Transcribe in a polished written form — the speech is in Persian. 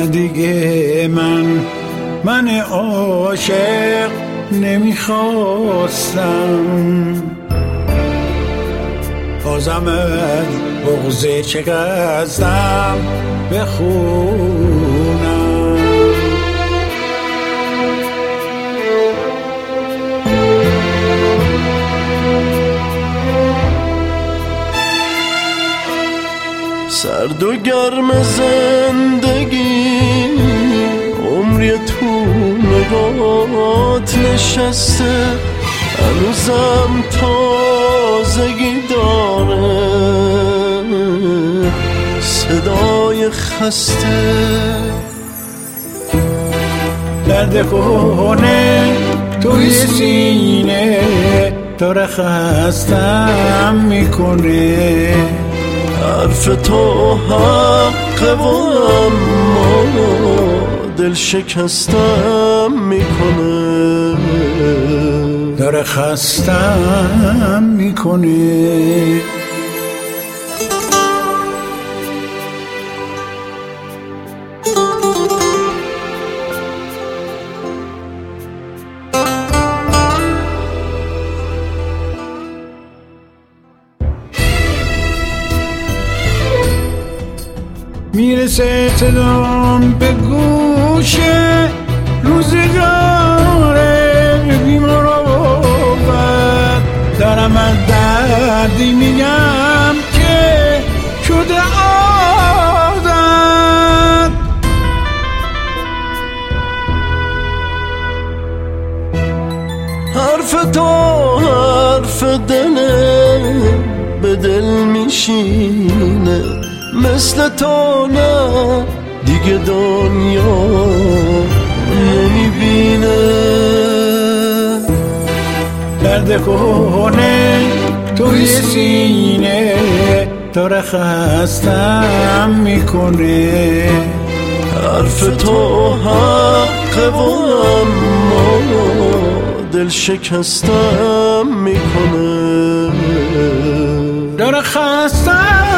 دیگه من عاشق نمیخواستم، بازم بغض چقدرم بخونم. سرد و گرم زندگی عمری تو نگات نشسته، هنوزم تازگی داره صدای خسته. درد کنه توی سینه داره خستم میکنه، حرف تو حقه و اما دل شکستم میکنه، داره خستم میکنه. میرسه صدام به گوش روزگاره بی‌مروت، دارم از دردی میگم که شده عادت. حرف تو حرف دله به دل میشینه، مثل تو نه دیگه دنیا نمیبینه. درد کنه توی سینه داره خستم میکنه، حرف تو حقه و اما دل شکستم میکنه، داره خستم